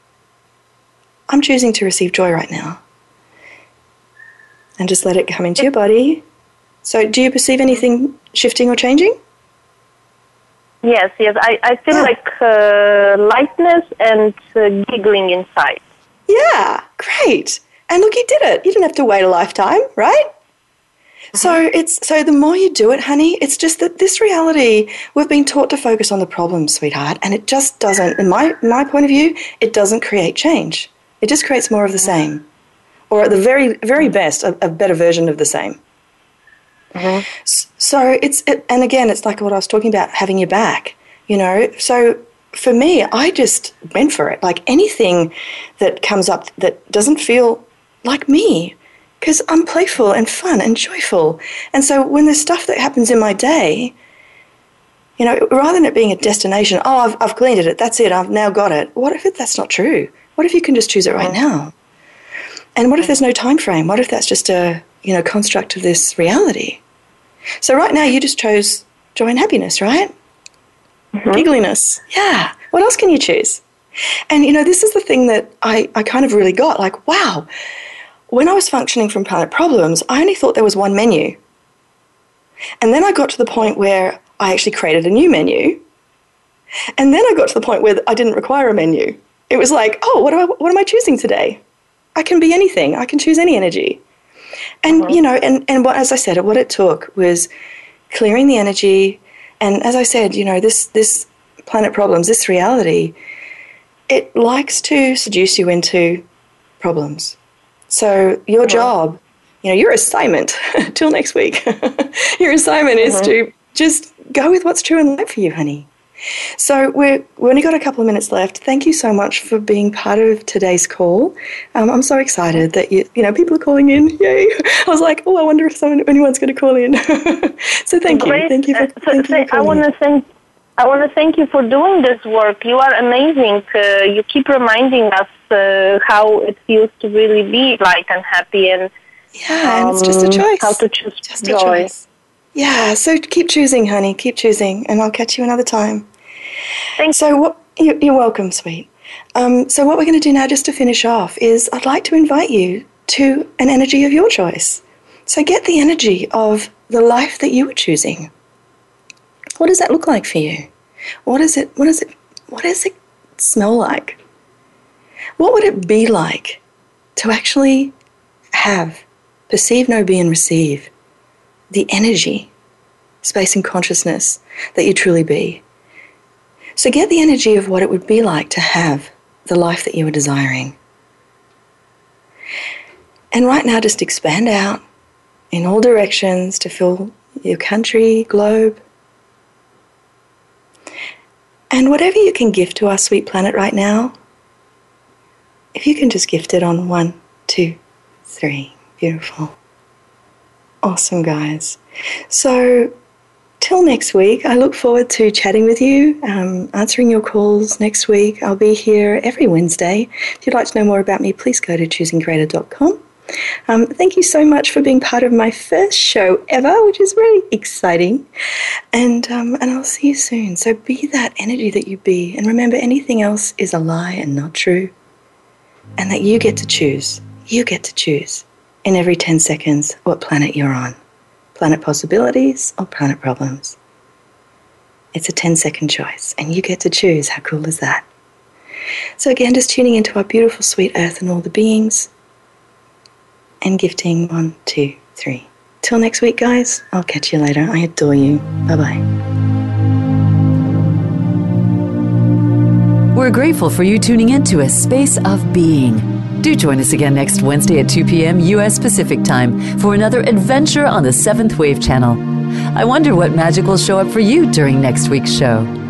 I'm choosing to receive joy right now. And just let it come into your body. So do you perceive anything shifting or changing? Yes. I feel like lightness and giggling inside. Yeah, great. And look, you did it. You didn't have to wait a lifetime, right? So the more you do it, honey, it's just that this reality, we've been taught to focus on the problem, sweetheart, and it just doesn't, in my point of view, it doesn't create change. It just creates more of the same, or at the very, very best, a better version of the same. Mm-hmm. So and again, it's like what I was talking about, having your back, So for me, I just went for it. Like anything that comes up that doesn't feel like me, because I'm playful and fun and joyful. And so when there's stuff that happens in my day, rather than it being a destination, oh, I've cleaned it, that's it, I've now got it. What if that's not true? What if you can just choose it right now? And what if there's no time frame? What if that's just a, construct of this reality? So right now you just chose joy and happiness, right? Mm-hmm. Giggliness. Yeah. What else can you choose? And, this is the thing that I kind of really got, like, wow. When I was functioning from Planet Problems, I only thought there was one menu. And then I got to the point where I actually created a new menu. And then I got to the point where I didn't require a menu. It was like, oh, what am I choosing today? I can be anything. I can choose any energy. And, and what, as I said, what it took was clearing the energy. And as I said, this Planet Problems, this reality, it likes to seduce you into problems. So your job, your assignment, till next week, your assignment is to just go with what's true in life for you, honey. So we've only got a couple of minutes left. Thank you so much for being part of today's call. I'm so excited that people are calling in. Yay! I was like, oh, I wonder if anyone's going to call in. So thank you. Thank you for calling. I want to thank you for doing this work. You are amazing. You keep reminding us how it feels to really be light and happy, and and it's just a choice. How to choose just joy. A choice. Yeah, so keep choosing, honey. Keep choosing, and I'll catch you another time. Thanks. So you're welcome, sweet. So what we're going to do now, just to finish off, is I'd like to invite you to an energy of your choice. So get the energy of the life that you are choosing. What does that look like for you? What does it smell like? What would it be like to actually have, perceive, know, be, and receive the energy, space, and consciousness that you truly be? So get the energy of what it would be like to have the life that you are desiring. And right now, just expand out in all directions to fill your country, globe. And whatever you can gift to our sweet planet right now, if you can just gift it on 1, 2, 3. Beautiful. Awesome, guys. So till next week, I look forward to chatting with you, answering your calls next week. I'll be here every Wednesday. If you'd like to know more about me, please go to choosinggreater.com. Thank you so much for being part of my first show ever, which is really exciting. And I'll see you soon. So be that energy that you be. And remember, anything else is a lie and not true. And that you get to choose. You get to choose in every 10 seconds what planet you're on. Planet possibilities or planet problems. It's a 10-second choice, and you get to choose. How cool is that? So again, just tuning into our beautiful sweet earth and all the beings, and gifting 1, 2, 3. Till next week, guys. I'll catch you later. I adore you. Bye-bye. We're grateful for you tuning in to A Space of Being. Do join us again next Wednesday at 2 p.m. U.S. Pacific Time for another adventure on the 7th Wave Channel. I wonder what magic will show up for you during next week's show.